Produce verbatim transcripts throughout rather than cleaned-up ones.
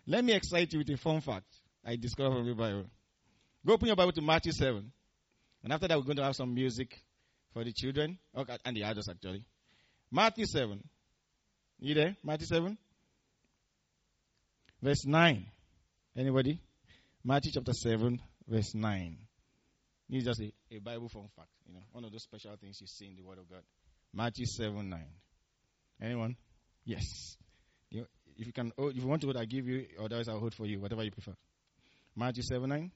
Let me excite you with a fun fact I discovered from the Bible. Go open your Bible to Matthew seven. And after that, we're going to have some music for the children. Okay, and the adults, actually. Matthew seven. You there? Matthew seven? Verse nine. Anybody? Matthew chapter seven, verse nine. This is just a, a Bible fun fact. You know, one of those special things you see in the Word of God. Matthew seven, nine. Anyone? Yes. You, if you can, oh, if you want to hold, I'll give you. Otherwise, I'll hold for you. Whatever you prefer. Matthew seven, nine.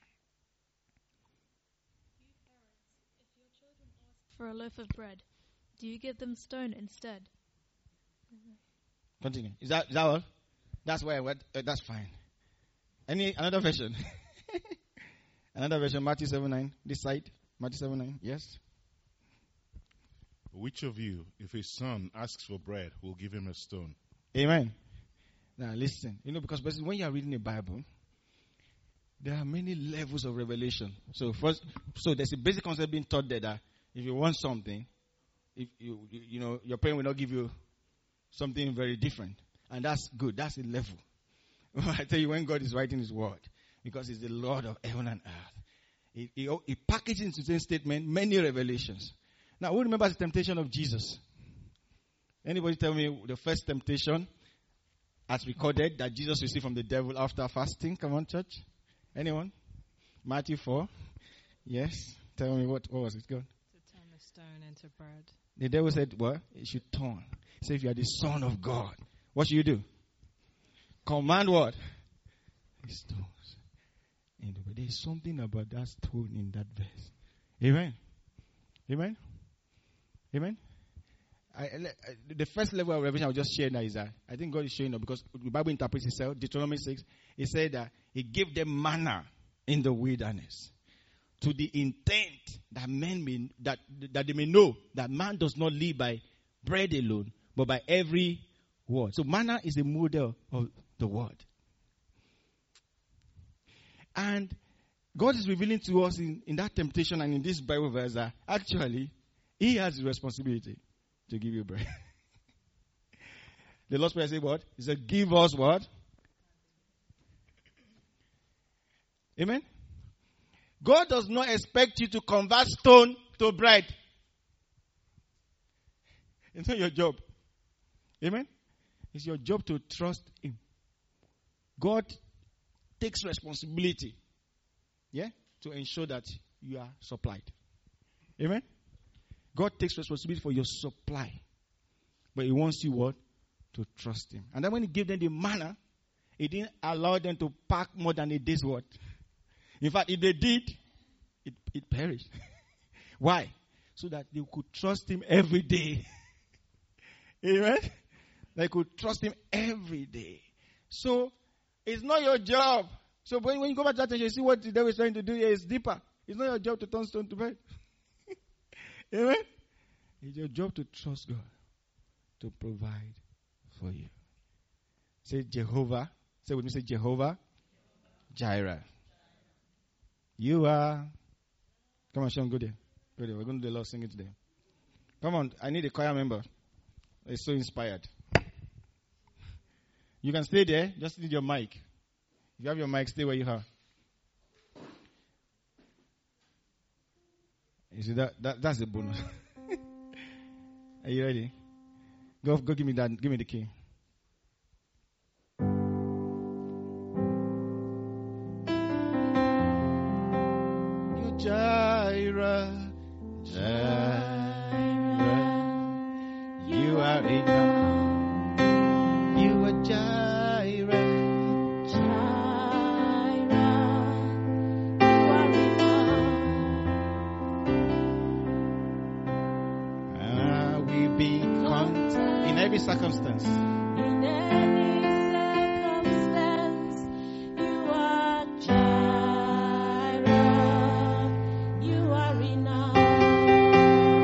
For a loaf of bread, do you give them stone instead? Continue. Is that is that all? That's why I went. Uh, that's fine. Any another version? Another version. Matthew seven nine. This side. Matthew seven nine. Yes. Which of you, if his son asks for bread, will give him a stone? Amen. Now listen. You know, because when you are reading the Bible, there are many levels of revelation. So first, so there's a basic concept being taught there that if you want something, if you, you you know, your parent will not give you something very different. And that's good. That's a level. I tell you, when God is writing his word, because he's the Lord of heaven and earth, he, he, he packages into the same statement many revelations. Now, who remembers the temptation of Jesus? Anybody tell me the first temptation as recorded that Jesus received from the devil after fasting? Come on, church. Anyone? Matthew four. Yes. Tell me what, what was it? Go. Stone into bread. The devil said, what? It should turn. He said, if you are the Son of God, what should you do? Command what? The stones. And there is something about that stone in that verse. Amen. Amen. Amen. I, I, the first level of revelation I'll just share now is that I think God is showing up because the Bible interprets itself. Deuteronomy six, it said that he gave them manna in the wilderness. To the intent that men may, that, that they may know that man does not live by bread alone, but by every word. So manna is a model of the word. And God is revealing to us in, in that temptation and in this Bible verse that actually he has the responsibility to give you bread. The Lord's Prayer said what? He said, give us what? Amen? God does not expect you to convert stone to bread. It's not your job. Amen? It's your job to trust him. God takes responsibility, yeah, to ensure that you are supplied. Amen? God takes responsibility for your supply. But he wants you what? To trust him. And then when he gave them the manna, he didn't allow them to pack more than a day's worth. In fact, if they did, it, it perished. Why? So that they could trust him every day. Amen? They could trust him every day. So, it's not your job. So, when, when you go back to that, you see what the devil is trying to do here is deeper. It's not your job to turn stone to bread. Amen? It's your job to trust God to provide for you. Say Jehovah. Say with me, say Jehovah Jireh. You are. Come on, Sean, go there. Go there. We're going to do the Lord singing today. Come on, I need a choir member. It's so inspired. You can stay there. Just need your mic. If you have your mic, stay where you are. You see that, that that's the bonus. Are you ready? Go, go. Give me that. Give me the key. Jireh, Jireh, you are enough. You are Jireh, Jireh, you are enough. I will be content in every circumstance. In every circumstance, you are Jireh. You are enough.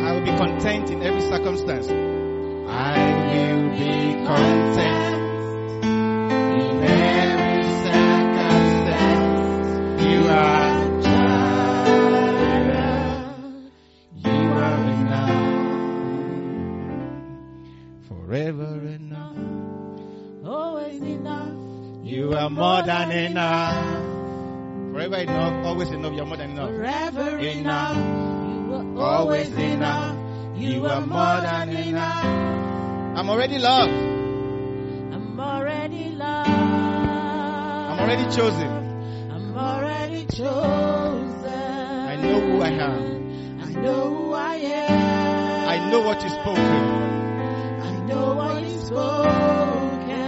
You are more than enough. Forever enough, always enough. You are more than enough. Forever enough. You are Always always enough. You are more than enough. I'm already loved. I'm already loved. I'm already chosen. I'm already chosen. I know who I am. I know who I am. I know what is spoken. I know what is spoken.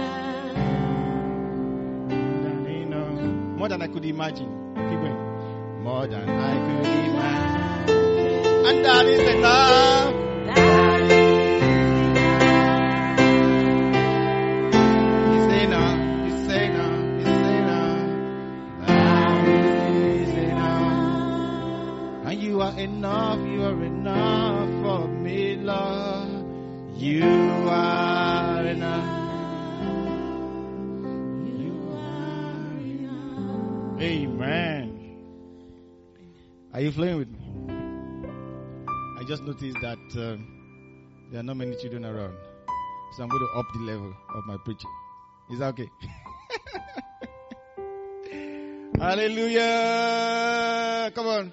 More than I could imagine. Keep going. More than I could imagine. And that is enough. That is It's enough. It's enough. It's enough. That is enough. And you are enough. You are enough for me, Lord. You are enough. Amen. Are you flowing with me? I just noticed that um, there are not many children around. So I'm going to up the level of my preaching. Is that okay? Hallelujah. Come on.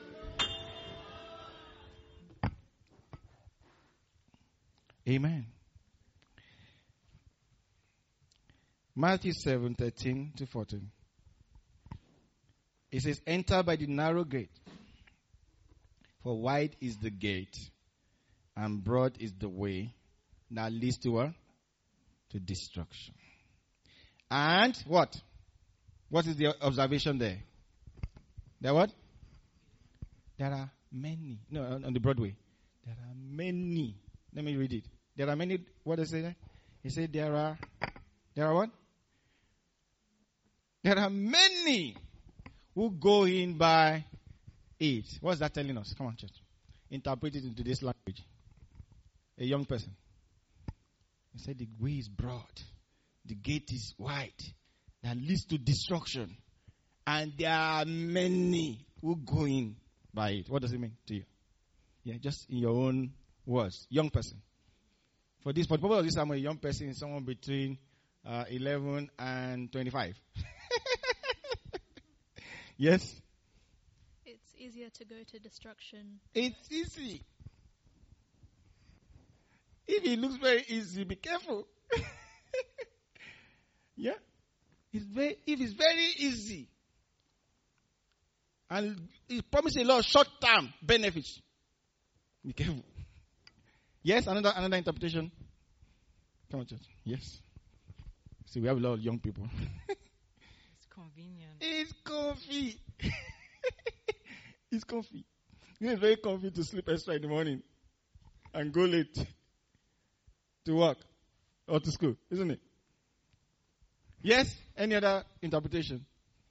Amen. Matthew seven, thirteen to fourteen. It says, enter by the narrow gate. For wide is the gate, and broad is the way that leads to what? To destruction. And what? What is the observation there? There what? There are many. No, on, on the Broadway. There are many. Let me read it. There are many. What does it say there? He said there are. There are what? There are many who go in by it. What's that telling us? Come on, church. Interpret it into this language. A young person. He said the way is broad. The gate is wide. That leads to destruction. And there are many who go in by it. What does it mean to you? Yeah, just in your own words. Young person. For this, for the purpose of this, I'm a young person, someone between uh, eleven and twenty-five. Yes? It's easier to go to destruction. It's easy. If it looks very easy, be careful. Yeah? It's very, if it's very easy, and it promises a lot of short-term benefits, be careful. Yes? Another another interpretation? Come on, church. Yes? See, we have a lot of young people. It's convenient. It's comfy. It's comfy. You know, it's very comfy to sleep extra in the morning and go late to work or to school, isn't it? Yes? Any other interpretation?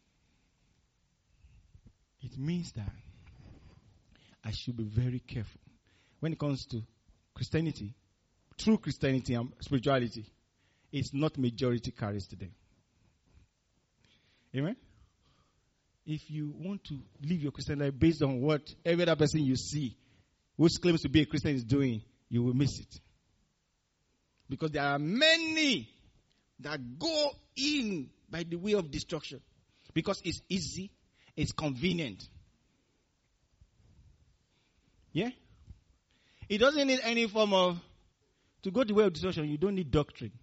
It means that I should be very careful when it comes to Christianity, true Christianity and spirituality. It's not majority carries today. Amen? If you want to live your Christian life based on what every other person you see who claims to be a Christian is doing, you will miss it. Because there are many that go in by the way of destruction. Because it's easy, it's convenient. Yeah? It doesn't need any form of, to go the way of destruction, you don't need doctrine.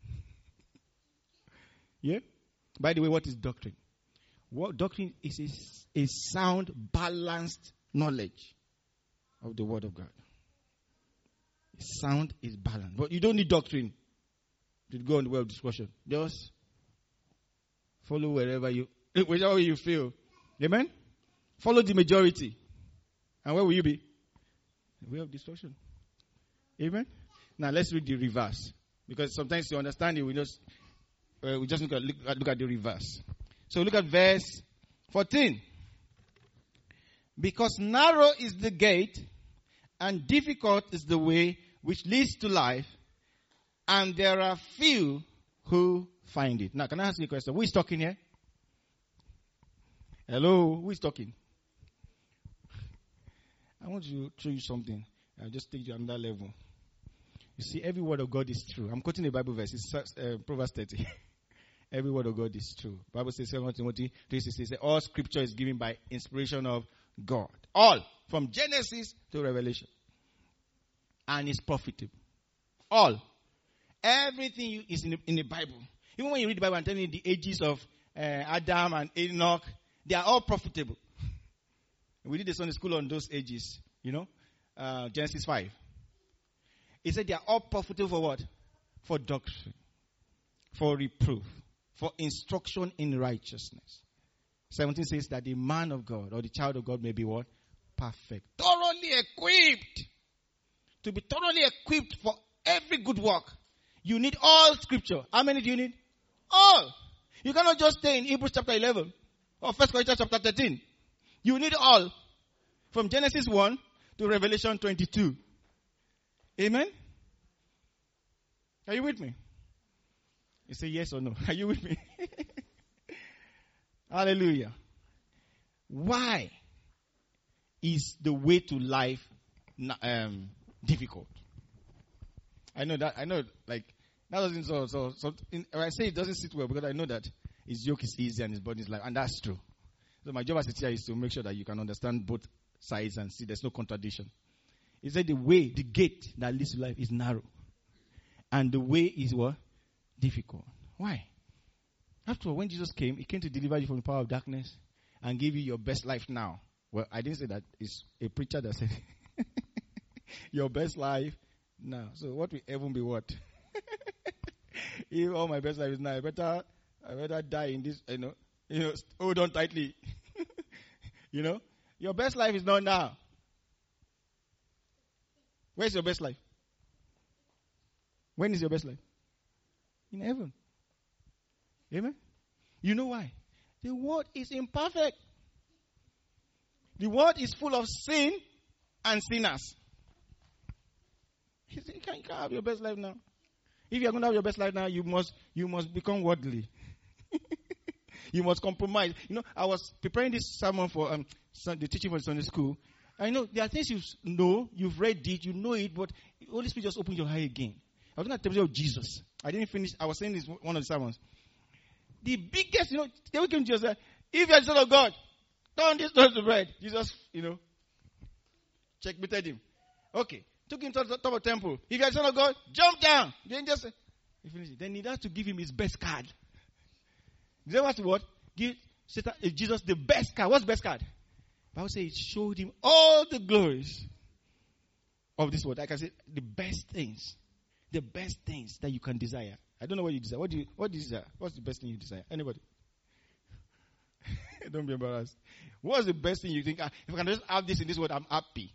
Yeah? By the way, what is doctrine? What doctrine is a, a sound, balanced knowledge of the Word of God. Sound is balanced. But you don't need doctrine to go on the way of discussion. Just follow wherever you, whichever way you feel. Amen? Follow the majority. And where will you be? The way of destruction. Amen? Now let's read the reverse. Because sometimes to understand it, we just uh, we just look at, look at look at the reverse. So look at verse fourteen. Because narrow is the gate, and difficult is the way which leads to life, and there are few who find it. Now, can I ask you a question? Who is talking here? Hello, who is talking? I want to show you something. I'll just take you to another level. You see, every word of God is true. I'm quoting a Bible verse. It's uh, Proverbs thirty. every word of God is true. Bible says, Second Timothy three sixteen, says, all scripture is given by inspiration of God. All. From Genesis to Revelation. And it's profitable. All. Everything you, is in the, in the Bible. Even when you read the Bible and telling you the ages of uh, Adam and Enoch, they are all profitable. We did the Sunday school on those ages, you know, uh, Genesis five. He said they are all profitable for what? For doctrine, for reproof, for instruction in righteousness. seventeen says that the man of God or the child of God may be what? Perfect. Thoroughly equipped. To be thoroughly equipped for every good work. You need all scripture. How many do you need? All. You cannot just stay in Hebrews chapter eleven or First Corinthians chapter thirteen. You need all. From Genesis one to Revelation twenty-two. Amen? Are you with me? You say yes or no. Are you with me? Hallelujah. Why is the way to life um, difficult? I know that, I know, like, that doesn't, so, so, so in, I say it doesn't sit well because I know that his yoke is easy and his body is light, and that's true. So my job as a teacher is to make sure that you can understand both sides and see there's no contradiction. He said the way, the gate that leads to life is narrow. And the way is what? Difficult. Why? After all, when Jesus came, he came to deliver you from the power of darkness and give you your best life now. Well, I didn't say that. It's a preacher that said your best life now. So what will heaven be what? If all my best life is now, I better, I better die in this, you know, you know, hold on tightly. You know, your best life is not now. Where's your best life? When is your best life? In heaven. Amen? You know why? The world is imperfect. The world is full of sin and sinners. You can't, you can't have your best life now. If you're going to have your best life now, you must you must become worldly. You must compromise. You know, I was preparing this sermon for um, the teaching for Sunday school. I know there are things you know, you've read it, you know it, but the Holy Spirit just opened your eye again. I was going to tell you of Jesus. I didn't finish. I was saying this one of the sermons. The biggest, you know, they will come to Jesus and say, if you're the Son of God, turn this stone to bread. Jesus, you know, checkmated him. Okay. Took him to the top of the temple. If you're the Son of God, jump down. Then just he finished it. Then he had to give him his best card. Is that what? What? Give Satan, uh, Jesus the best card. What's the best card? The Bible says it showed him all the glories of this world. Like I said, the best things. The best things that you can desire. I don't know what you desire. What do you what do you desire? What's the best thing you desire? Anybody? Don't be embarrassed. What's the best thing you think? Ah, if I can just have this in this world, I'm happy.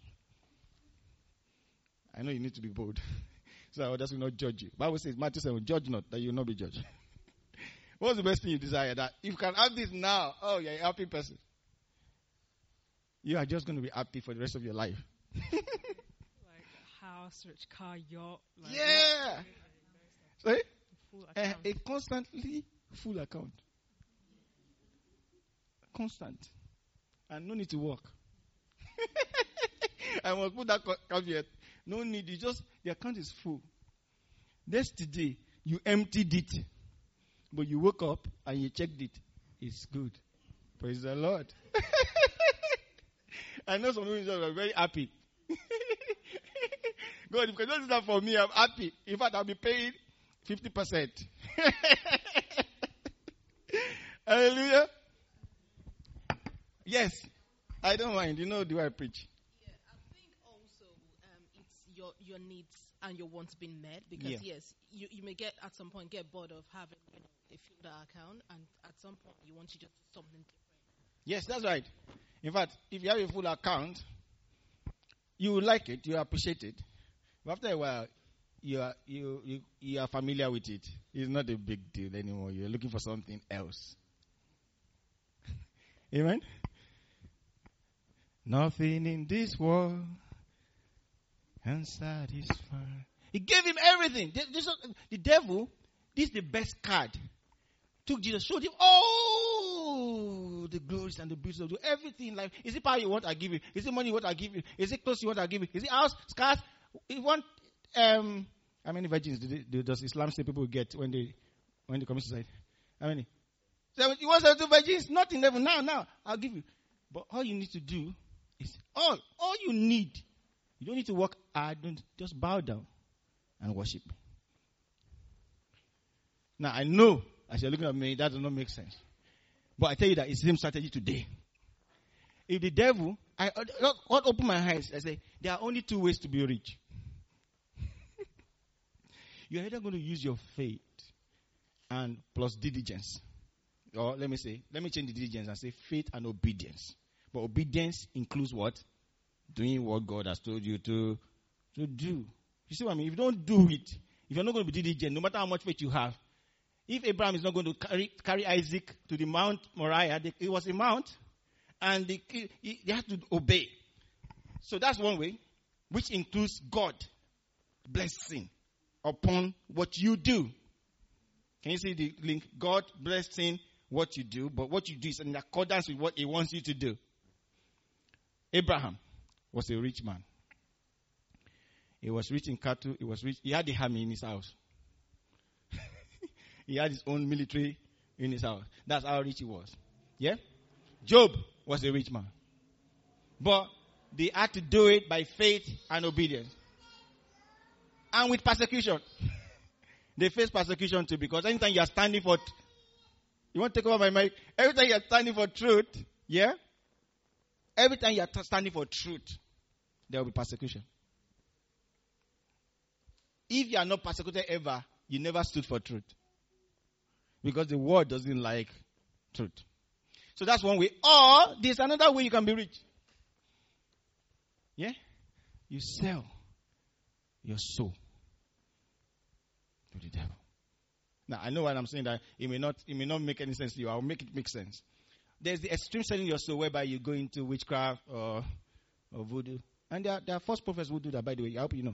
I know you need to be bold. So others will not judge you. Bible says, Matthew seven, judge not, that you will not be judged. What's the best thing you desire? That if you can have this now, oh, you're a happy person. You are just going to be happy for the rest of your life. Like a house, rich car, yacht. Like Yeah. Sorry? Full A, account. a constantly full account. Constant. And no need to work. I must put that caveat. No need. You just, the account is full. Yesterday, you emptied it. But you woke up and you checked it. It's good. Praise the Lord. I know some people are very happy. God, if you can just do that for me, I'm happy. In fact, I'll be paying fifty percent. Hallelujah. Yes. I don't mind. You know the way I preach. Yeah, I think also um, it's your your needs and your wants being met because Yeah. yes, you, you may get at some point get bored of having you know, a fielder account, and at some point you want to just do something different. Yes, that's right. In fact, if you have a full account, you will like it, you appreciate it. But after a while, you are you, you you are familiar with it. It's not a big deal anymore. You're looking for something else. Amen. Nothing in this world can satisfy. He gave him everything. This, this, the devil, this is the best card. Took Jesus, showed him all the glories and the beauty of everything. Like, is it power you want? I give you. Is it money you want? I give you. Is it clothes you want? I give you. Is it house, scars? You want? Um, how many virgins do they, do, does Islam say people get when they when they commit suicide? How many? seventy, one seventy virgins, not in heaven. Now, now, I'll give you. But all you need to do is, all, all you need, you don't need to work hard, don't, just bow down and worship me. Now, I know, as you're looking at me, that does not make sense. But I tell you that it's the same strategy today. If the devil, I, I, I open my eyes, I say, there are only two ways to be rich. You're either going to use your faith and plus diligence. Or let me say, let me change the diligence and say faith and obedience. But obedience includes what? Doing what God has told you to, to do. You see what I mean? If you don't do it, if you're not going to be diligent, no matter how much faith you have, if Abraham is not going to carry, carry Isaac to the Mount Moriah, they, it was a mount, and they, they had to obey. So that's one way, which includes God blessing upon what you do. Can you see the link? God blessing what you do, but what you do is in accordance with what He wants you to do. Abraham was a rich man. He was rich in cattle. He was rich. He had the army in his house. He had his own military in his house. That's how rich he was. Yeah? Job was a rich man. But they had to do it by faith and obedience. And with persecution. They face persecution too, because anytime you are standing for, t- you want to take over my mic? Every time you are standing for truth, yeah? Every time you are t- standing for truth, there will be persecution. If you are not persecuted ever, you never stood for truth. Because the world doesn't like truth. So that's one way. Or there's another way you can be rich. Yeah? You sell your soul to the devil. Now, I know what I'm saying, that it may not it may not make any sense to you. I'll make it make sense. There's the extreme selling your soul, whereby you go into witchcraft or, or voodoo. And there are, there are false prophets who do that, by the way. I hope you know.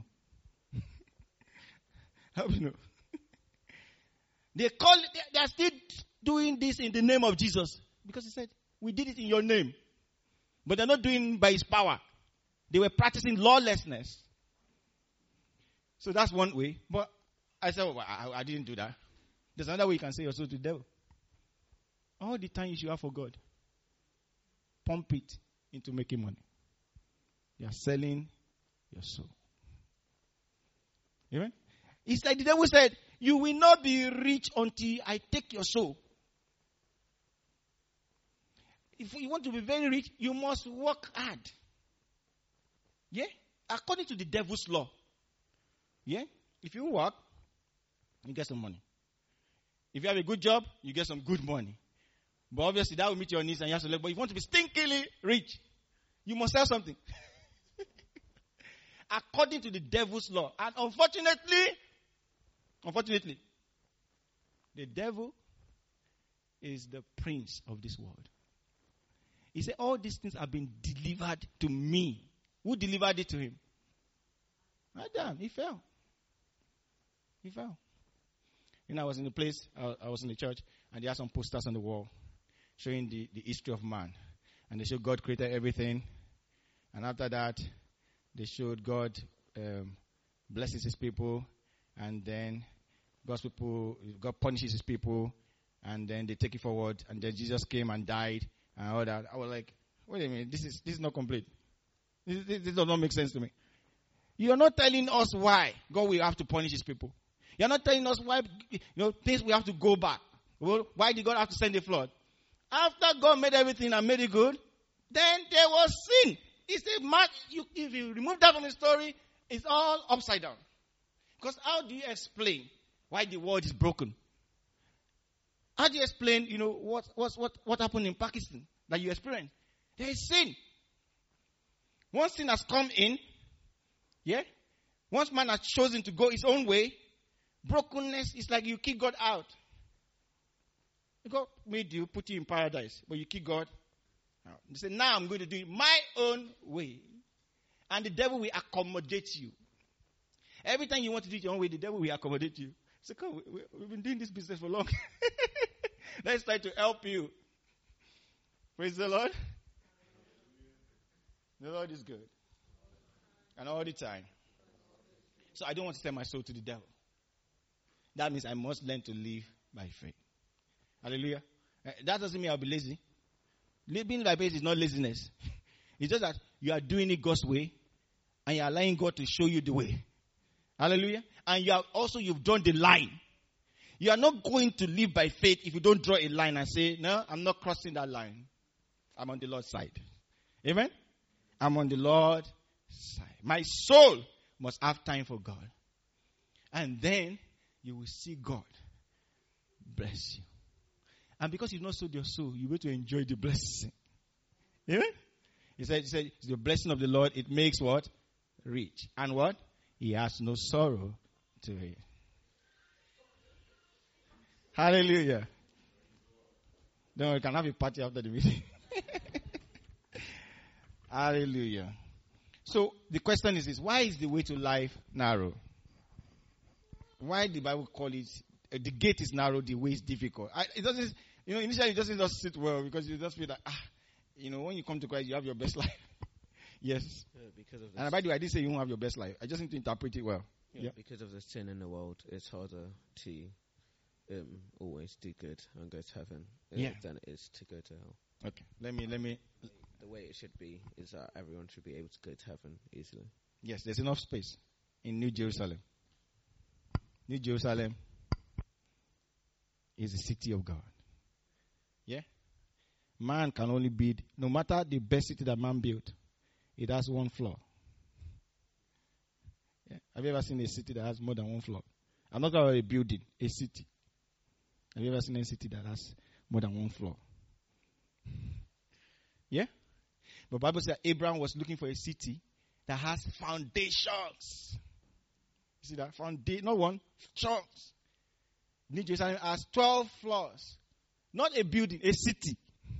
I hope you know. They call it, they, they are still doing this in the name of Jesus. Because He said, we did it in your name. But they're not doing it by His power. They were practicing lawlessness. So that's one way. But I said, well, I, I didn't do that. There's another way you can say your soul to the devil. All the time you should have for God, pump it into making money. You are selling your soul. Amen? It's like the devil said, you will not be rich until I take your soul. If you want to be very rich, you must work hard. Yeah? According to the devil's law. Yeah? If you work, you get some money. If you have a good job, you get some good money. But obviously that will meet your needs and you have to live. But if you want to be stinkily rich, you must sell something. According to the devil's law. And unfortunately, unfortunately, the devil is the prince of this world. He said, all these things have been delivered to me. Who delivered it to him? Adam. He fell. He fell. You know, I was in the place, I, I was in the church, and there are some posters on the wall showing the, the history of man. And they showed God created everything. And after that, they showed God um, blesses His people. And then God's people, God punishes His people. And then they take it forward. And then Jesus came and died and all that. I was like, wait a minute, this is this is not complete. This, this, this does not make sense to me. You are not telling us why God will have to punish His people. You are not telling us why, you know, things we have to go back. Well, why did God have to send a flood? After God made everything and made it good, then there was sin. He said, man, you, if you remove that from the story, it's all upside down. Because how do you explain why the world is broken? How do you explain, you know, what, what, what, what happened in Pakistan that you experienced? There is sin. Once sin has come in, yeah, once man has chosen to go his own way, brokenness is like you kick God out. God made you, put you in paradise, but you kick God out. You say, now I'm going to do it my own way. And the devil will accommodate you. Every time you want to do it your own way, the devil will accommodate you. So come, we, we've been doing this business for long. Let's try to help you. Praise the Lord. The Lord is good. And all the time. So I don't want to sell my soul to the devil. That means I must learn to live by faith. Hallelujah. Uh, that doesn't mean I'll be lazy. Living by faith is not laziness. It's just that you are doing it God's way and you're allowing God to show you the way. Hallelujah. And you are also, you've drawn the line. You are not going to live by faith if you don't draw a line and say, no, I'm not crossing that line. I'm on the Lord's side. Amen? I'm on the Lord's side. My soul must have time for God. And then you will see God bless you. And because you've not sold your soul, you're going to enjoy the blessing. Amen? He said, he said, the blessing of the Lord, it makes what? Rich. And what? He has no sorrow to it. Hallelujah. Then we can have a party after the meeting. Hallelujah. So the question is this: why is the way to life narrow? Why the Bible call it uh, the gate is narrow, the way is difficult? I, it doesn't, you know, initially it doesn't just sit well because you just feel that ah, you know, when you come to Christ, you have your best life. Yes. Yeah, because of and by the way, I didn't say you won't have your best life. I just need to interpret it well. Yeah, yeah. Because of the sin in the world, it's harder to um, always do good and go to heaven uh, yeah. than it is to go to hell. Okay. Let me let me. The way it should be is that everyone should be able to go to heaven easily. Yes, there's enough space in New Jerusalem. New Jerusalem is the city of God. Yeah? Man can only build, no matter the best city that man built, it has one floor. Yeah? Have you ever seen a city that has more than one floor? I'm not talking about a building, a city. Have you ever seen a city that has more than one floor? Yeah? But the Bible says Abraham was looking for a city that has foundations. You see that? Foundation, not one, chunks. New Jerusalem has twelve floors. Not a building, a city.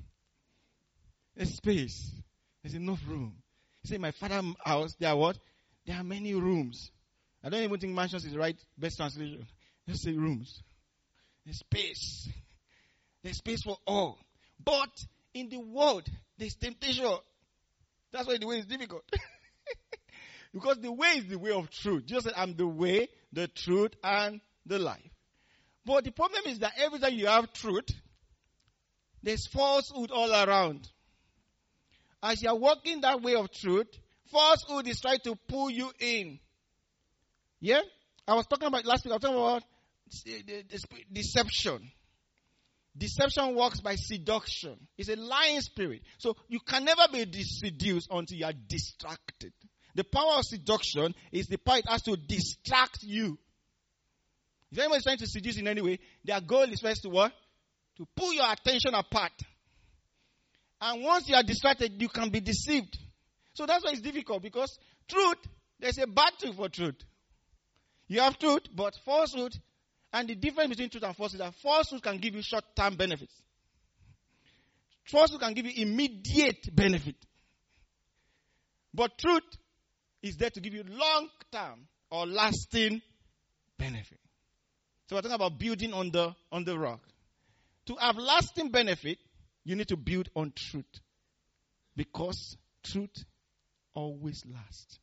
A space. There's enough room. You see, my father's house, there are what? There are many rooms. I don't even think mansions is the right best translation. Just say rooms. There's space. There's space for all. But in the world, there's temptation. That's why the way is difficult. Because the way is the way of truth. Jesus said, I'm the way, the truth, and the life. But the problem is that every time you have truth, there's falsehood all around. As you are walking that way of truth, falsehood is trying to pull you in. Yeah? I was talking about last week, I was talking about deception. Deception works by seduction. It's a lying spirit. So you can never be seduced until you are distracted. The power of seduction is the power it has to distract you. If anyone is trying to seduce in any way, their goal is first to what? To pull your attention apart. And once you are distracted, you can be deceived. So that's why it's difficult, because truth, there's a battle for truth. You have truth, but falsehood. And the difference between truth and falsehood is that falsehood can give you short-term benefits. Falsehood can give you immediate benefit. But truth is there to give you long-term or lasting benefit. So we're talking about building on the, on the rock. To have lasting benefit, you need to build on truth. Because truth always lasts.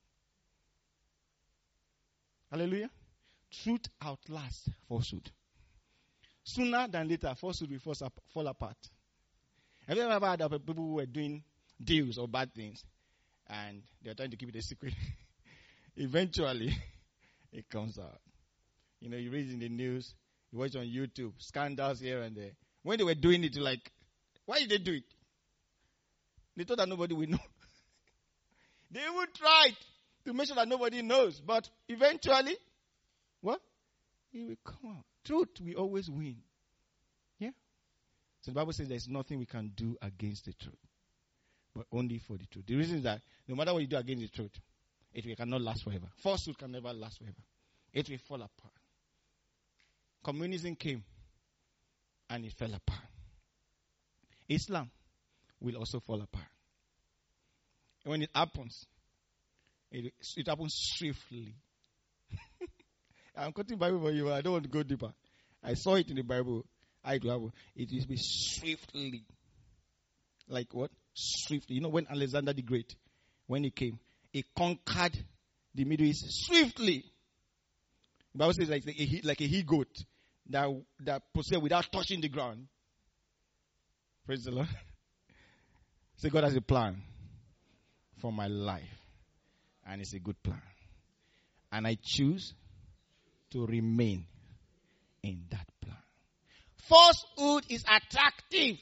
Hallelujah. Truth outlasts falsehood. Sooner than later, falsehood will fall apart. Have you ever heard of people who were doing deals or bad things and they're trying to keep it a secret? Eventually, it comes out. You know, you read in the news, you watch on YouTube, scandals here and there. When they were doing it, you're like, why did they do it? They thought that nobody would know. They would try to make sure that nobody knows. But eventually, what? It will come out. Truth will always win. Yeah? So the Bible says there's nothing we can do against the truth, but only for the truth. The reason is that no matter what you do against the truth, it will cannot last forever. Falsehood can never last forever. It will fall apart. Communism came and it fell apart. Islam will also fall apart. And when it happens, it, it happens swiftly. I'm quoting Bible for you, but I don't want to go deeper. I saw it in the Bible. I do have it will be swiftly. Like what? Swiftly. You know when Alexander the Great, when he came, he conquered the Middle East swiftly. The Bible says like a, like a he goat. that that proceed without touching the ground. Praise the Lord. Say, God has a plan for my life, and it's a good plan. And I choose to remain in that plan. Falsehood is attractive.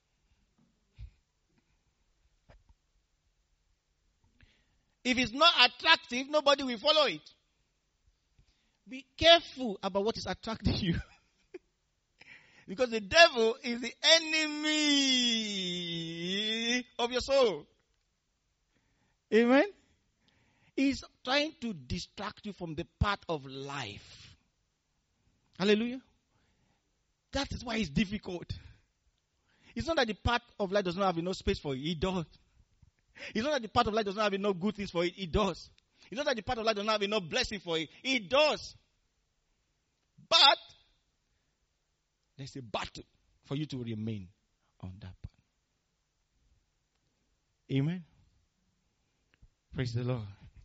If it's not attractive, nobody will follow it. Be careful about what is attracting you. Because the devil is the enemy of your soul. Amen? He's trying to distract you from the path of life. Hallelujah. That is why it's difficult. It's not that the path of life does not have enough space for you. It does. It's not that the path of life does not have enough good things for it. It does. It's not that the path of life does not have enough blessing for it. It does. But there's a battle for you to remain on that path. Amen. Praise the Lord.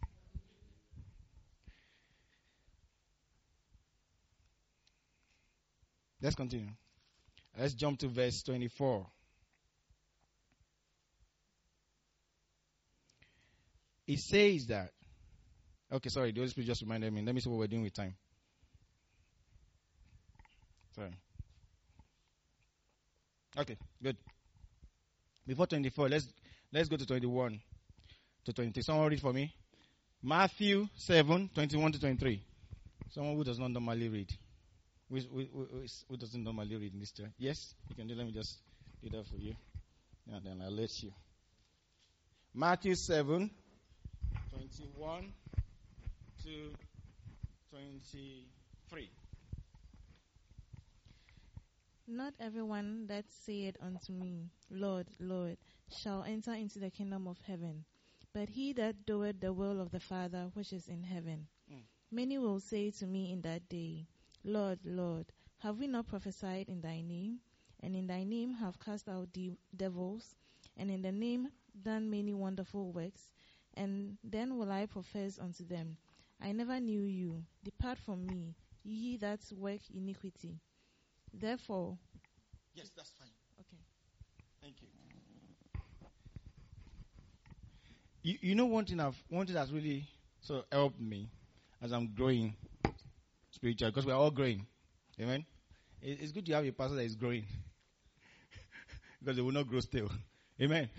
Let's continue. Let's jump to verse twenty-four. It says that. Okay, sorry, the Holy Spirit just reminded me. Let me see what we're doing with time. Sorry. Okay, good. Before twenty-four, let's let's go to twenty-one to twenty-three. Someone read for me. Matthew seven, twenty-one to twenty-three. Someone who does not normally read. Who, who, who, who doesn't normally read in this church? Yes, you can do. Let me just do that for you. And then I'll let you. Matthew seven, twenty-one to twenty-three. Not everyone that saith unto me, Lord, Lord, shall enter into the kingdom of heaven, but he that doeth the will of the Father which is in heaven. Mm. Many will say to me in that day, Lord, Lord, have we not prophesied in thy name, and in thy name have cast out de- devils, and in the name done many wonderful works? And then will I profess unto them, I never knew you. Depart from me, ye that work iniquity. Therefore, yes, that's fine. Okay. Thank you. You, you know one thing I've one thing that's really so helped me as I'm growing spiritually, because we're all growing. Amen. It, it's good to have a pastor that is growing, because they will not grow still. Amen.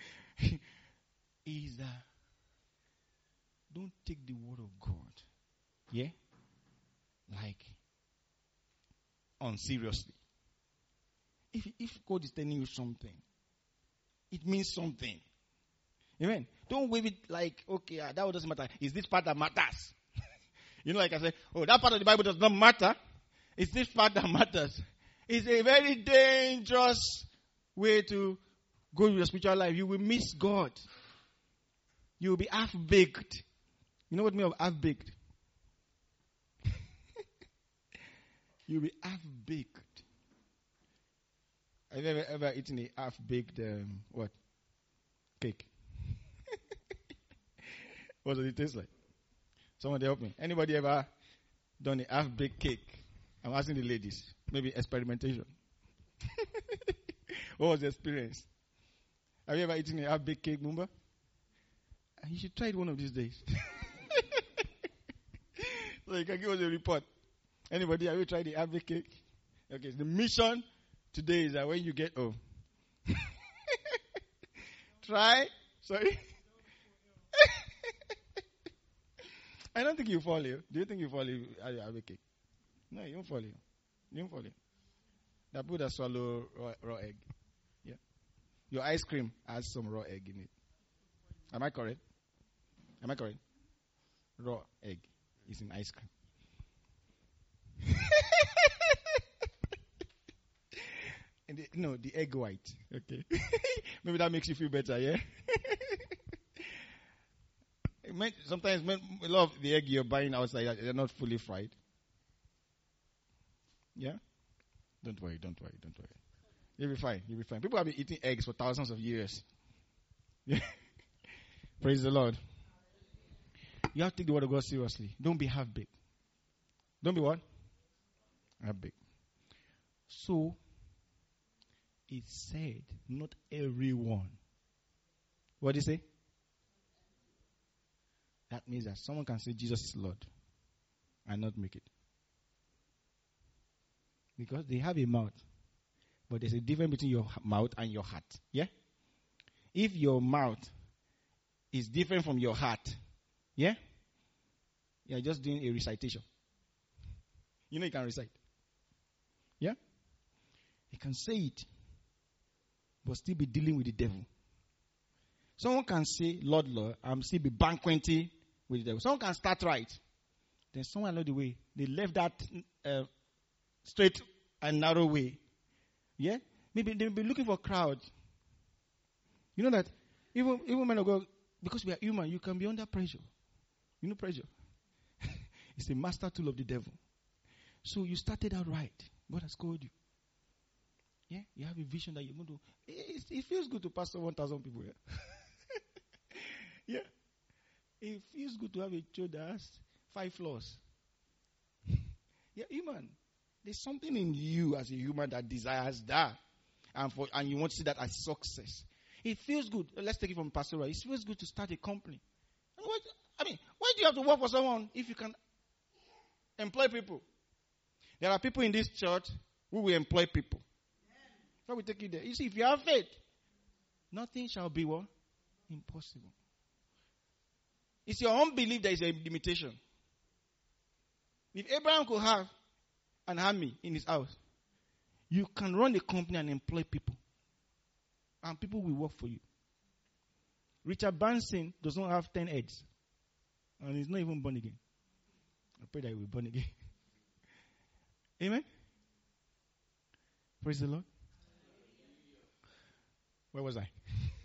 Is that don't take the word of God, yeah, like unseriously. If if God is telling you something, it means something. Amen. Don't wave it like, okay, uh, that doesn't matter. It's this part that matters. You know, like I said, oh, that part of the Bible does not matter. It's this part that matters. It's a very dangerous way to go with your spiritual life. You will miss God. You will be half-baked. You know what I mean of half-baked? You'll be half-baked. Have you ever, ever eaten a half-baked, um, what? Cake? What does it taste like? Someone help me. Anybody ever done a half-baked cake? I'm asking the ladies. Maybe experimentation. What was the experience? Have you ever eaten a half-baked cake, Mumba? You should try it one of these days. So you can give us a report. Anybody, have you tried the half-baked cake? Okay, the mission today is that when you get home, try, sorry. I don't think you fall ill. Do you think you fall ill at your half-baked cake? No, you won't fall ill. You won't fall ill. That people that swallow raw, raw egg. Yeah. Your ice cream has some raw egg in it. Am I correct? Am I correct? Raw egg is in ice cream. And the, no, the egg white. Okay. Maybe that makes you feel better, yeah? It might, sometimes a lot of the egg you're buying outside, they're not fully fried. Yeah? Don't worry, don't worry, don't worry. You'll be fine, you'll be fine. People have been eating eggs for thousands of years. Yeah. Praise the Lord. You have to take the word of God seriously. Don't be half-baked. Don't be what? Half-baked. So, it said, not everyone. What do you say? That means that someone can say Jesus is Lord and not make it. Because they have a mouth. But there's a difference between your mouth and your heart. Yeah? If your mouth is different from your heart, yeah? You're just doing a recitation. You know you can recite. Yeah? You can say it, but still be dealing with the devil. Someone can say, Lord, Lord, and still be banqueting with the devil. Someone can start right. Then someone along the way, they left that uh, straight and narrow way. Yeah? Maybe they'll be looking for a crowd. You know that even, even men of God, because we are human, you can be under pressure. You know pressure? It's a master tool of the devil. So you started out right. God has called you. Yeah? You have a vision that you're going to. It, it feels good to pastor one thousand people. Yeah? Yeah. It feels good to have a church that has five floors. Yeah, human. There's something in you as a human that desires that. And for and you want to see that as success. It feels good. Let's take it from pastoral. It feels good to start a company. And what, I mean, why do you have to work for someone if you can employ people? There are people in this church who will employ people. How we take it there? You see, if you have faith, nothing shall be what? Impossible. It's your unbelief that is a limitation. If Abraham could have an army in his house, you can run a company and employ people. And people will work for you. Richard Branson does not have ten heads. And he's not even born again. I pray that he will be born again. Amen? Praise the Lord. Where was I?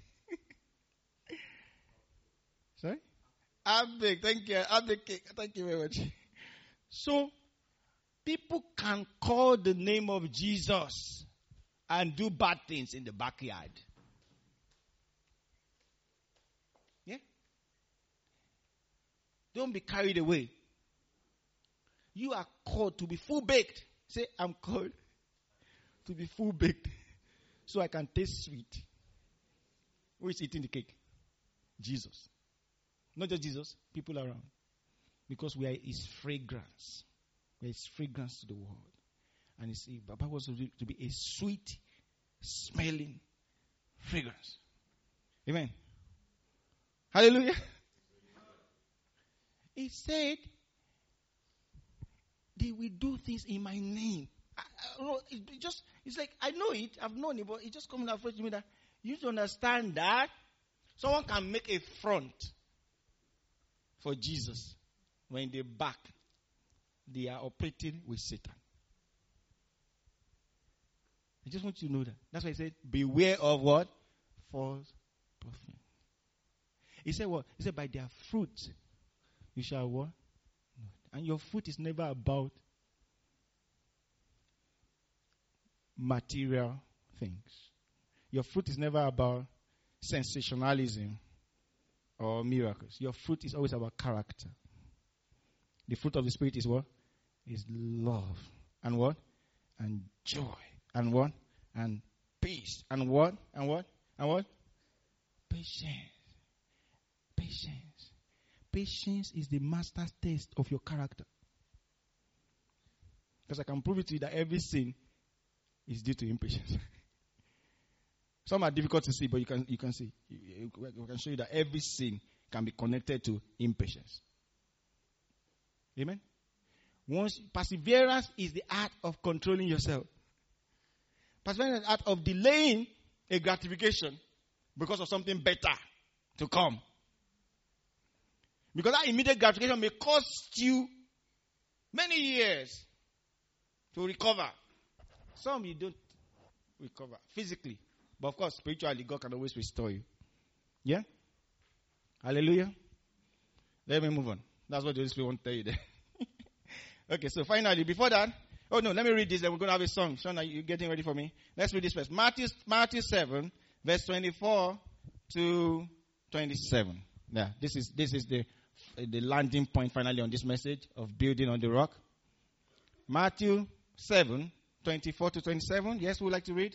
Sorry? Abdic, thank you. Abdic, thank you very much. So, people can call the name of Jesus and do bad things in the backyard. Yeah? Don't be carried away. You are called to be full baked. Say, I'm called to be full baked so I can taste sweet. Who is eating the cake? Jesus. Not just Jesus, people around. Because we are his fragrance. We are his fragrance to the world. And it's, Baba was to be a sweet smelling fragrance. Amen. Hallelujah. He said, they will do things in my name. I, I, it just, it's like, I know it, I've known it, but it just comes out to me that you need to understand that someone can make a front for Jesus when in the back they are operating with Satan. I just want you to know that. That's why he said, beware of what? False prophet. He said what? He said, by their fruit you shall what? And your fruit is never about material things. Your fruit is never about sensationalism or miracles. Your fruit is always about character. The fruit of the Spirit is what? Is love. And what? And joy. And what? And peace. And what? And what? And what? Patience. Patience. Patience is the master's test of your character. Because I can prove it to you that every sin is due to impatience. Some are difficult to see, but you can you can see. We can show you that every sin can be connected to impatience. Amen? Once perseverance is the art of controlling yourself. Perseverance is the art of delaying a gratification because of something better to come. Because that immediate gratification may cost you many years to recover. Some you don't recover physically. But of course, spiritually, God can always restore you. Yeah? Hallelujah. Let me move on. That's what the Holy Spirit wants to tell you there. Okay, so finally, before that, oh no, let me read this, then we're going to have a song. Sean, are you getting ready for me? Let's read this first. Matthew, Matthew seven, verse twenty-four to twenty-seven. Yeah, this is this is the the landing point finally on this message of building on the rock. Matthew seven, twenty-four to twenty-seven. Yes, who would like to read?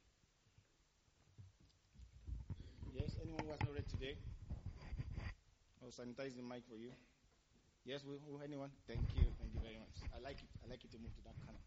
Yes, anyone who has not read today? I'll sanitize the mic for you. Yes, who, who, anyone? Thank you. Thank you very much. I like it. I like it to move to that corner.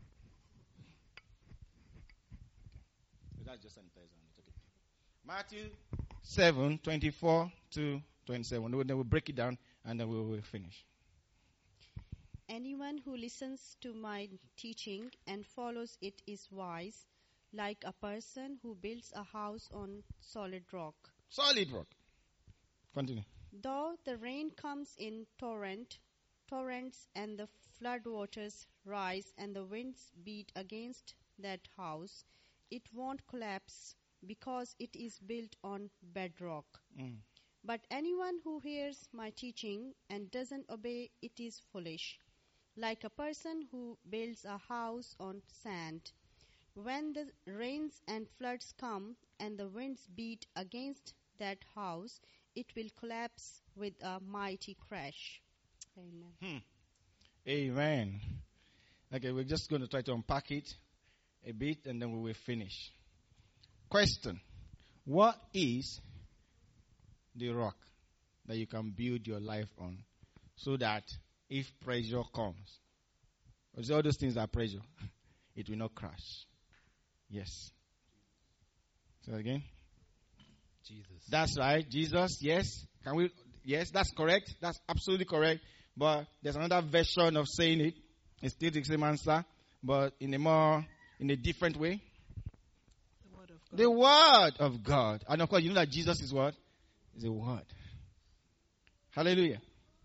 So that's just sanitizer. It's okay. Matthew seven, twenty-four to twenty-seven. Then we'll break it down and then we will finish. Anyone who listens to my teaching and follows it is wise, like a person who builds a house on solid rock. Solid rock. Continue. Though the rain comes in torrent, torrents and the floodwaters rise and the winds beat against that house, it won't collapse because it is built on bedrock. Mm. But anyone who hears my teaching and doesn't obey it is foolish, like a person who builds a house on sand. When the rains and floods come and the winds beat against that house, it will collapse with a mighty crash. Amen. Hmm. Amen. Okay, we're just going to try to unpack it a bit and then we will finish. Question. What is the rock that you can build your life on so that if pressure comes, or all those things are pressure, it will not crash? Yes. So again? Jesus. That's right. Jesus, yes. Can we? Yes, that's correct. That's absolutely correct. But there's another version of saying it. It's still the same answer, but in a more, in a different way. The word of God. The word of God. And of course, you know that Jesus is what? Is a word. Hallelujah.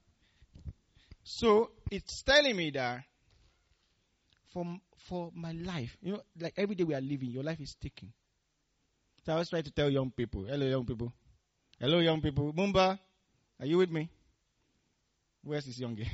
So, it's telling me that for, for my life, you know, like every day we are living, your life is ticking. So I always try to tell young people, hello young people. Hello young people. Mumba, are you with me? Where's this young guy?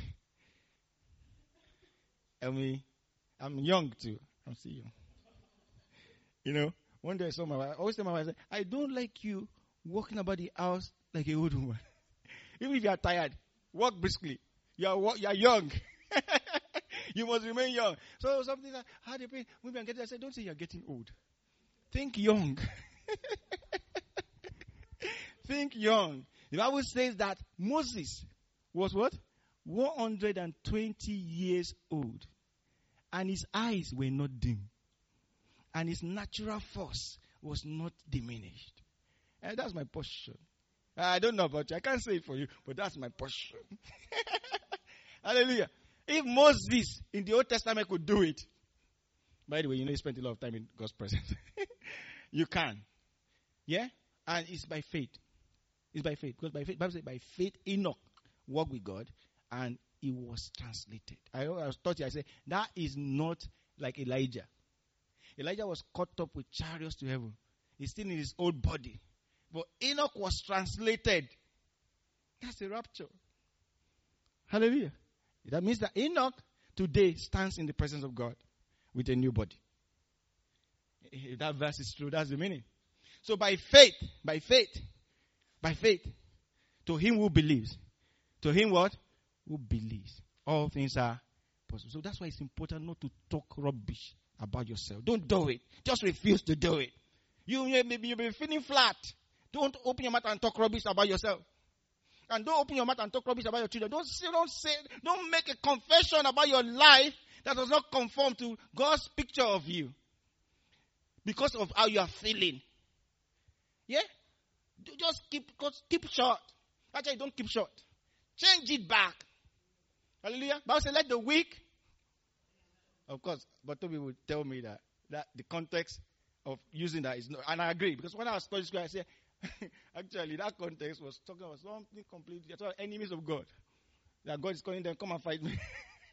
I mean, I'm young too. I'm still young. You know, one day I saw my wife, I always tell my wife, I don't like you walking about the house like a old woman. Even if you are tired, walk briskly. You are, you are young. You must remain young. So something like, how do you pay? Maybe I'm getting, I said, don't say you're getting old. Think young. Think young. The Bible says that Moses was what? one hundred twenty years old. And his eyes were not dim. And his natural force was not diminished. And that's my posture. I don't know about you. I can't say it for you, but that's my posture. Hallelujah. If Moses in the Old Testament could do it, by the way, you know he spent a lot of time in God's presence. You can. Yeah? And it's by faith. It's by faith. Because by faith, Bible says by faith Enoch walked with God and he was translated. I, I was taught you, I said, that is not like Elijah. Elijah was caught up with chariots to heaven. He's still in his old body. But Enoch was translated. That's a rapture. Hallelujah. That means that Enoch today stands in the presence of God with a new body. If that verse is true, that's the meaning. So by faith, by faith, by faith, to him who believes, to him what? Who believes. All things are possible. So that's why it's important not to talk rubbish about yourself. Don't do it. Just refuse to do it. You may be, you may be feeling flat. Don't open your mouth and talk rubbish about yourself. And don't open your mouth and talk rubbish about your children. Don't say, don't say, don't make a confession about your life that does not conform to God's picture of you. Because of how you are feeling. Yeah? Just keep, keep short. Actually, don't keep short. Change it back. Hallelujah. Bible says, let the weak. Of course, but Toby would tell me that, that the context of using that is not, and I agree, because when I was studying school, I said, actually, that context was talking about something completely, about enemies of God. That God is calling them, come and fight me.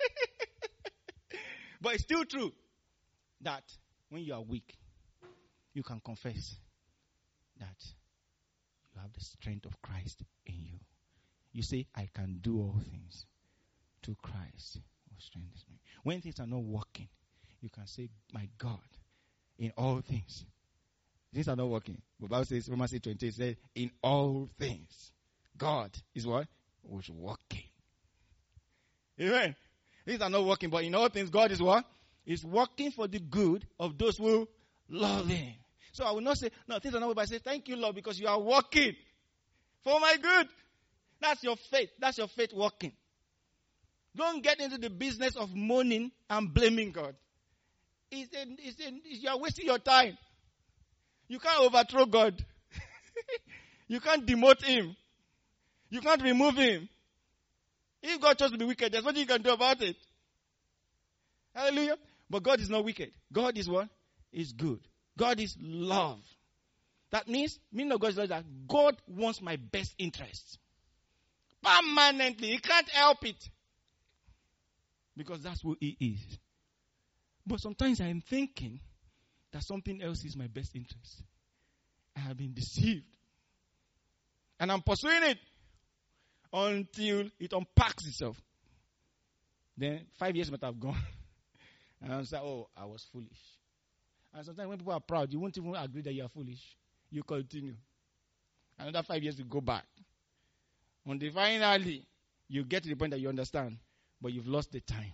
But it's still true that when you are weak, you can confess that you have the strength of Christ in you. You say, I can do all things through Christ who strengthens me. When things are not working, you can say, my God, in all things. Things are not working. The Bible says, Romans eight twenty says, in all things, God is what? Was working. Amen. Things are not working, but in all things, God is what? is working for the good of those who love him. So I will not say, no, things are not, but I say, thank you, Lord, because you are working for my good. That's your faith. That's your faith working. Don't get into the business of moaning and blaming God. It's a, it's a, it's, you are wasting your time. You can't overthrow God. You can't demote him. You can't remove him. If God chose to be wicked, there's nothing you can do about it. Hallelujah. But God is not wicked. God is what? Is good. God is love. That means, meaning of God is that God wants my best interests. Permanently. He can't help it. Because that's who he is. But sometimes I'm thinking that something else is my best interest. I have been deceived. And I'm pursuing it until it unpacks itself. Then five years might have gone. And I'm saying, oh, I was foolish. And sometimes when people are proud, you won't even agree that you are foolish. You continue. Another five years will go back. Until finally, you get to the point that you understand. But you've lost the time.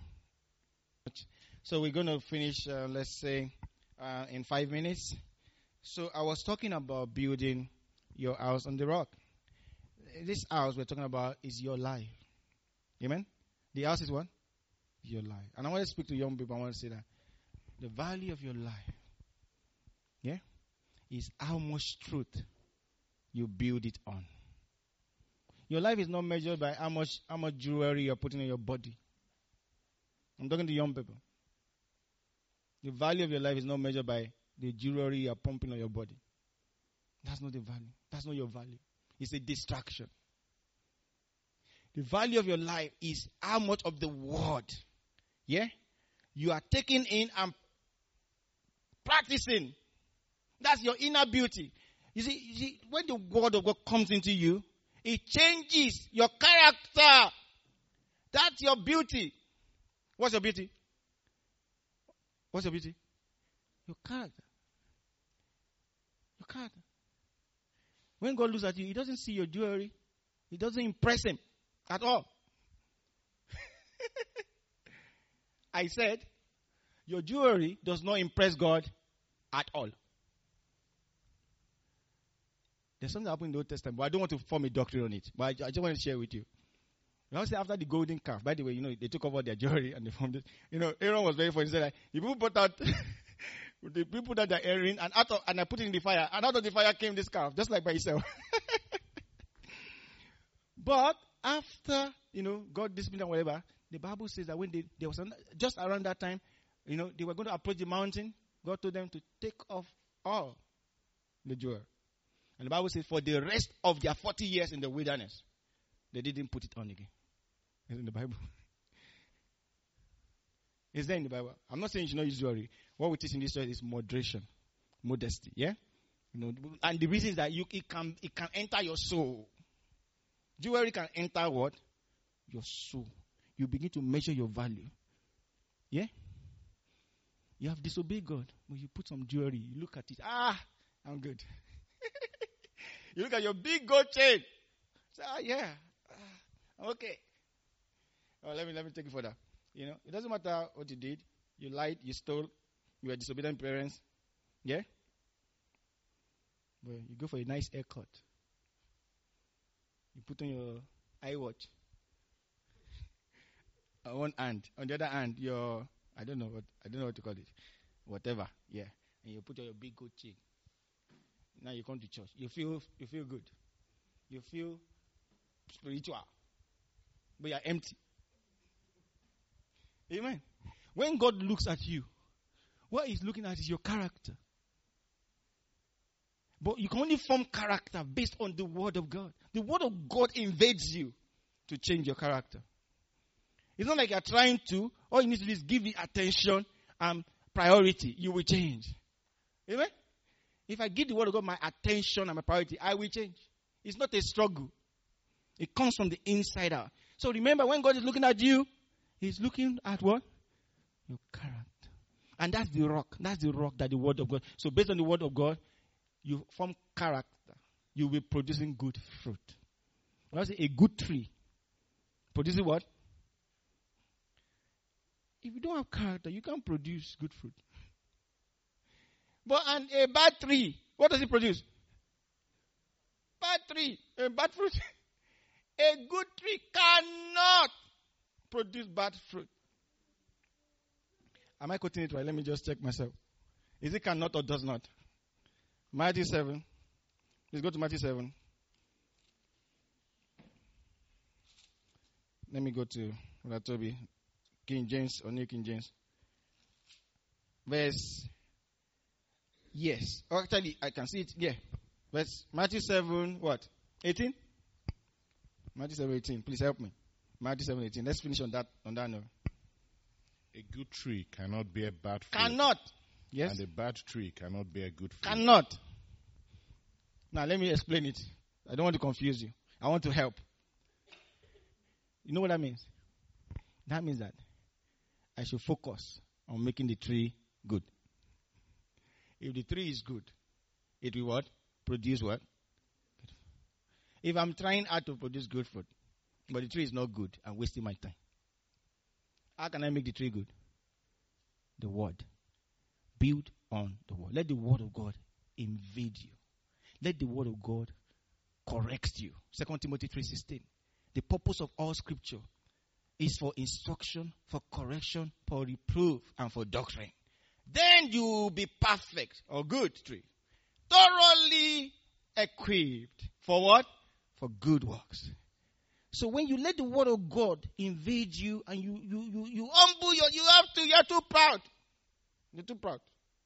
So we're going to finish, uh, let's say, uh, in five minutes. So I was talking about building your house on the rock. This house we're talking about is your life. Amen? The house is what? Your life. And I want to speak to young people. I want to say that the value of your life, yeah, is how much truth you build it on. Your life is not measured by how much how much jewelry you're putting in your body. I'm talking to young people. The value of your life is not measured by the jewelry you're pumping on your body. That's not the value. That's not your value. It's a distraction. The value of your life is how much of the word, yeah, you are taking in and practicing. That's your inner beauty. You see, you see, when the word of God comes into you, it changes your character. That's your beauty. What's your beauty? What's your beauty? Your character. Your character. When God looks at you, he doesn't see your jewelry. It doesn't impress him at all. I said, your jewelry does not impress God at all. There's something that happened in the Old Testament, but I don't want to form a doctrine on it. But I, I just want to share with you. You know, after the golden calf, by the way, you know, they took over their jewelry and they formed it. You know, Aaron was very funny. He said, like, the people put out, the people put out their earring and out of, and I put it in the fire. And out of the fire came this calf, just like by itself. But after, you know, God disciplined and whatever, the Bible says that when they, there was, just around that time, you know, they were going to approach the mountain. God told them to take off all the jewelry. And the Bible says for the rest of their forty years in the wilderness, they didn't put it on again. It's in the Bible. It's there in the Bible. I'm not saying you should not use jewelry. What we teach in this church is moderation, modesty. Yeah, you know, and the reason is that you it can it can enter your soul. Jewelry can enter what? Your soul. You begin to measure your value. Yeah. You have disobeyed God, but you put some jewelry. You look at it. Ah, I'm good. You look at your big gold chain. Say, ah, yeah, ah, okay. Oh, let me let me take it further. You know, it doesn't matter what you did. You lied, you stole, you were disobedient parents. Yeah? But you go for a nice haircut. You put on your iWatch. On one hand. On the other hand, your I don't know what I don't know what to call it. Whatever. Yeah. And you put on your big gold chain. Now you come to church. You feel you feel good. You feel spiritual. But you're empty. Amen. When God looks at you, what he's looking at is your character. But you can only form character based on the word of God. The word of God invades you to change your character. It's not like you're trying to. All you need to do is give it attention and priority. You will change. Amen? If I give the word of God my attention and my priority, I will change. It's not a struggle. It comes from the inside out. So remember, when God is looking at you, he's looking at what? Your character. And that's the rock. That's the rock that the word of God. So based on the word of God, you form character. You will be producing good fruit. When I say a good tree, producing what? If you don't have character, you can't produce good fruit. But and a bad tree, what does it produce? Bad tree, a bad fruit. A good tree cannot produce bad fruit. Am I quoting it right? Let me just check myself. Is it cannot or does not? Matthew seven. Let's go to Matthew seven. Let me go to Toby, King James or New King James. Verse. Yes. Oh, actually, I can see it. Yeah. Verse Matthew seven, what? eighteen? Matthew seven, eighteen. Please help me. Matthew seven, eighteen. Let's finish on that on that note. A good tree cannot bear bad fruit. Cannot. Yes. And a bad tree cannot bear good fruit. Cannot. Now let me explain it. I don't want to confuse you. I want to help. You know what that means? That means that I should focus on making the tree good. If the tree is good, it will what? Produce what? If I'm trying hard to produce good fruit, but the tree is not good, I'm wasting my time. How can I make the tree good? The word. Build on the word. Let the word of God invade you. Let the word of God correct you. Second Timothy three sixteen. The purpose of all scripture is for instruction, for correction, for reproof, and for doctrine. Then you will be perfect or good tree. Thoroughly equipped for what? For good works. So when you let the word of God invade you and you you you, you humble your, you have to, you're too proud. You're too proud.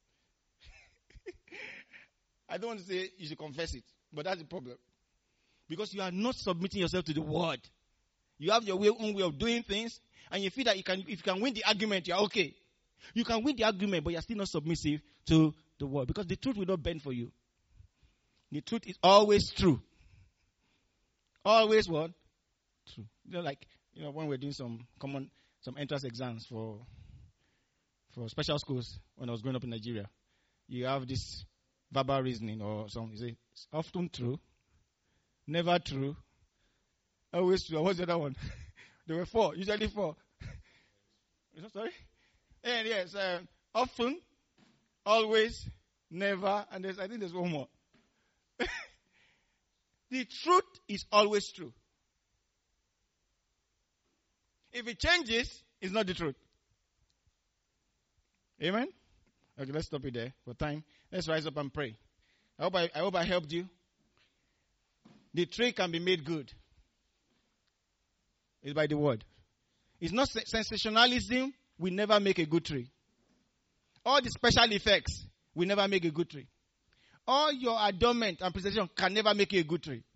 I don't want to say you should confess it, but that's the problem. Because you are not submitting yourself to the word. You have your way, own way of doing things, and you feel that you can, if you can win the argument, you're okay. You can win the argument, but you're still not submissive to the word. Because the truth will not bend for you. The truth is always true. Always what? True. You know, like, you know, when we're doing some common, some entrance exams for, for special schools when I was growing up in Nigeria, you have this verbal reasoning or something. You say, it's often true, never true, always true. What's the other one? There were four, usually four. Sorry? And yes, uh, often, always, never, and there's, I think there's one more. The truth is always true. If it changes, it's not the truth. Amen? Okay, let's stop it there for time. Let's rise up and pray. I hope I, I hope I helped you. The tree can be made good. It's by the word. It's not sensationalism. We never make a good tree. All the special effects will never make a good tree. All your adornment and presentation can never make you a good tree.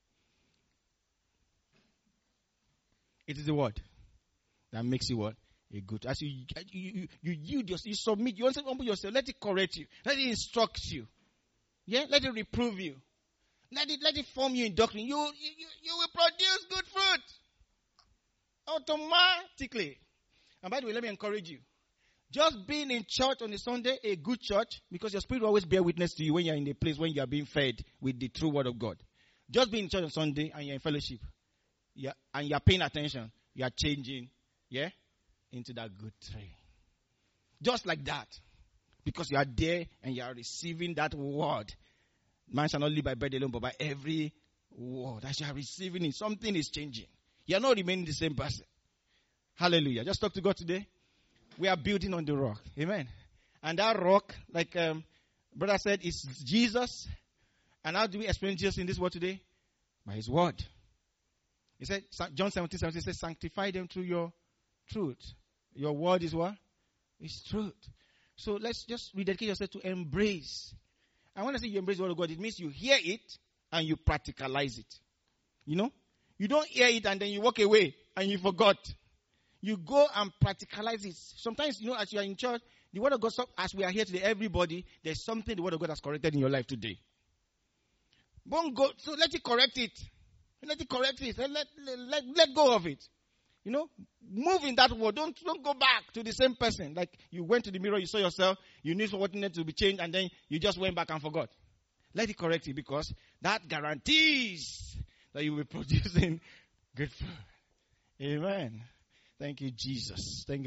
It is the word that makes you what? A good. As you you you, you yield yourself, you submit, you also humble yourself. Let it correct you. Let it instruct you. Yeah, let it reprove you. Let it let it form you in doctrine. You you you, you will produce good fruit automatically. And by the way, let me encourage you. Just being in church on a Sunday, a good church, because your spirit will always bear witness to you when you're in a place when you are being fed with the true word of God. Just being in church on Sunday and you're in fellowship, yeah, and you're paying attention, you are changing, yeah, into that good tree. Just like that. Because you are there and you are receiving that word. Man shall not live by bread alone, but by every word. As you are receiving it, something is changing. You are not remaining the same person. Hallelujah. Just talk to God today. We are building on the rock. Amen. And that rock, like um, brother said, is Jesus. And how do we explain Jesus in this word today? By his word. He said, John seventeen, seventeen says, sanctify them through your truth. Your word is what? It's truth. So let's just rededicate yourself to embrace. And when I say you embrace the word of God, it means you hear it and you practicalize it. You know? You don't hear it and then you walk away and you forgot. You go and practicalize it. Sometimes, you know, as you are in church, the word of God, as we are here today, everybody, there's something the word of God has corrected in your life today. Don't go, so let it correct it. Let it correct it. Let, let, let, let go of it. You know, move in that word. Don't, don't go back to the same person. Like you went to the mirror, you saw yourself, you knew what needed to be changed, and then you just went back and forgot. Let it correct it, because that guarantees that you will be producing good fruit. Amen. Thank you, Jesus. Thank you for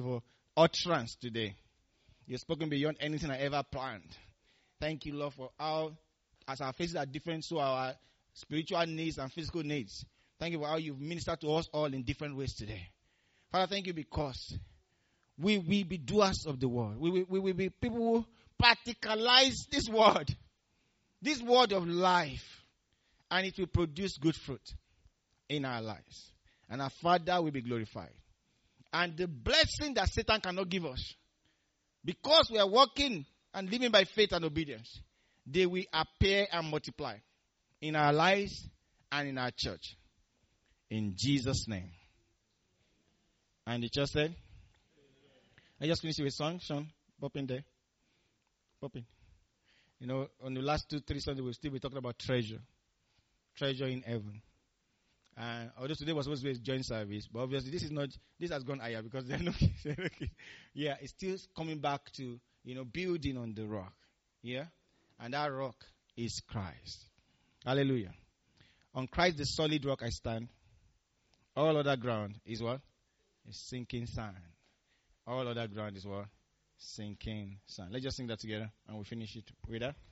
utterance today. You've spoken beyond anything I ever planned. Thank you, Lord, for how, as our faces are different, so our spiritual needs and physical needs. Thank you for how you've ministered to us all in different ways today. Father, thank you because we will be doers of the word. We will, we will be people who practicalize this word, this word of life, and it will produce good fruit in our lives. And our Father will be glorified. And the blessing that Satan cannot give us, because we are walking and living by faith and obedience, they will appear and multiply in our lives and in our church. In Jesus' name. And the church said, I just finished with a song. Sean, pop in there. Pop in. You know, on the last two, three Sundays, we'll still be talking about treasure. Treasure in heaven. And although today was supposed to be a joint service, but obviously this is not, this has gone higher because they're not, yeah, it's still coming back to, you know, building on the rock. Yeah? And that rock is Christ. Hallelujah. On Christ, the solid rock I stand. All other ground is what? Is sinking sand. All other ground is what? Sinking sand. Let's just sing that together and we'll finish it with that.